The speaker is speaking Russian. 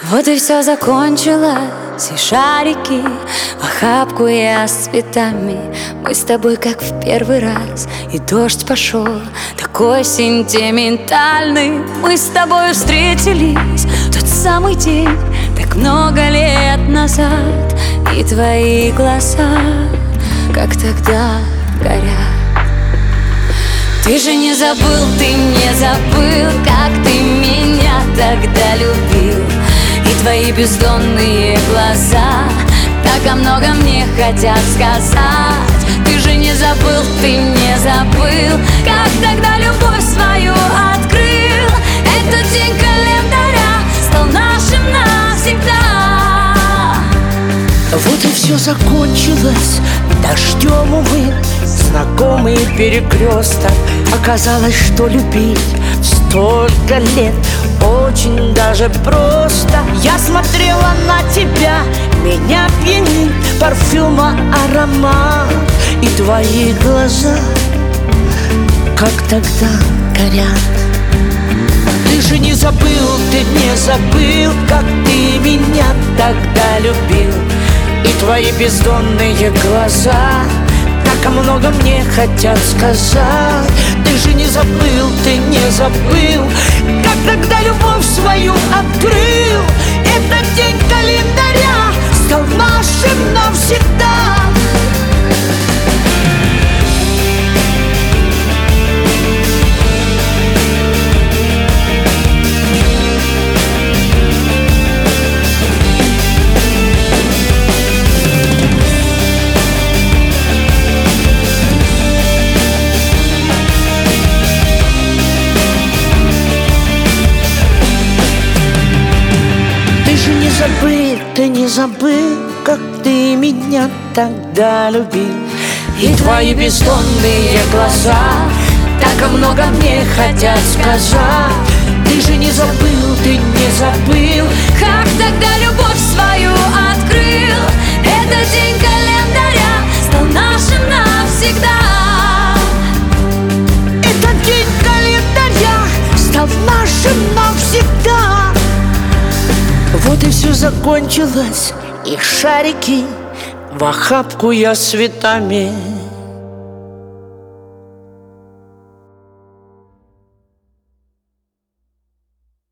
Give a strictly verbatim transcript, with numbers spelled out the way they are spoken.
Вот и все закончилось, и шарики в охапку я с цветами. Мы с тобой как в первый раз, и дождь пошел такой сентиментальный. Мы с тобой встретились в тот самый день, так много лет назад, и твои глаза, как тогда, горят. Ты же не забыл, ты не забыл, как ты меня тогда любил. И твои бездонные глаза так о многом мне хотят сказать. Ты же не забыл, ты не забыл, как тогда любовь свою открыл. Этот день календаря стал нашим навсегда. Вот и все закончилось дождем, увы. Знакомый перекресток. Оказалось, что любить столько лет очень даже просто. Я смотрела на тебя, меня пьянит парфюма аромат, и твои глаза, как тогда, горят. Ты же не забыл, ты не забыл, как ты меня тогда любил. И твои бездонные глаза так о многом мне хотят сказать. Ты же не забыл, ты не забыл, как тогда любовь свою открыл. Этот день календаря стал нашим навсегда. Забыл, ты не забыл, как ты меня тогда любил. И твои бездонные глаза так о многом мне хотят сказать. Ты же не забыл, ты не забыл, как тогда любовь свою открыл. Этот день календаря стал нашим навсегда. Этот день календаря стал нашим навсегда. Вот и все закончилось, и шарики в охапку я с цветами.